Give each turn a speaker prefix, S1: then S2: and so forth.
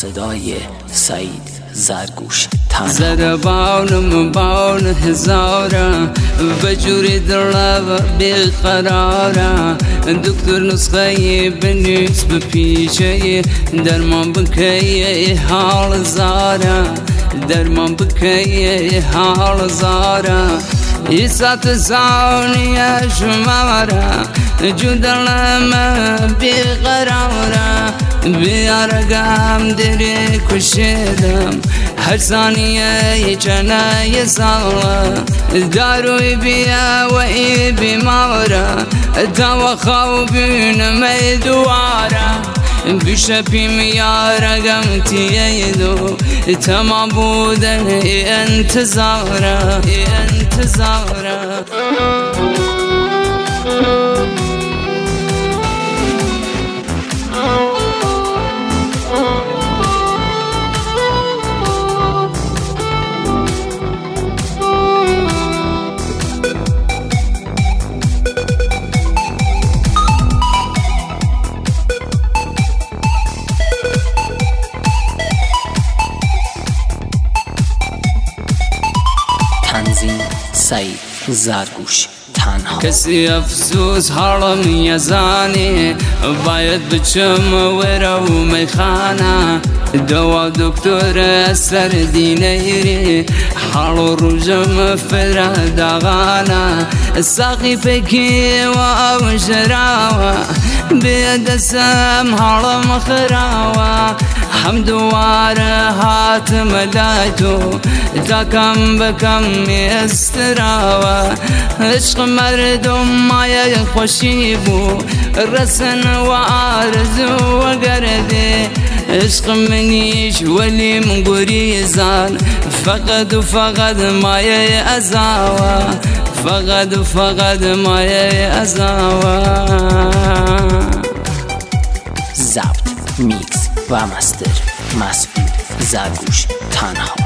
S1: صدای سعید زرگوش
S2: زربانم بان هزاره به جوری دلم بیقراره دکتر نسخه بنویس به پیچه درمان بکی حال زاره درمان بکی حال زاره ای ساعت ثانیه شماره جو دلم بیقراره بیارگم دری کشیدم هر ثانیه چنه ساله داروی بیا و ای بیماره تا خوابین میدواره بشپیم یارگم تییدو تمام بودن انتظاره
S1: تنظیم سعید زرگوش تنها
S2: کسی افسوس حالم یزانی باید بچم ورو میخانه دوا دکتر اثر دینیری حال روزم فرداغانه ساقی فکی و او شراوه بیدسم حالم خراوه هم دواره هاتم لایتو تا کم بکم استراوه عشق مردم مایه خوشی بو رسن و آرزو و گرده عشق منیش ولی من گریزان فقط و فقط مایه ازاوه فقط و فقط مایه ازاوه
S1: ضبط میکس و مستر مسعود زرگوش تنها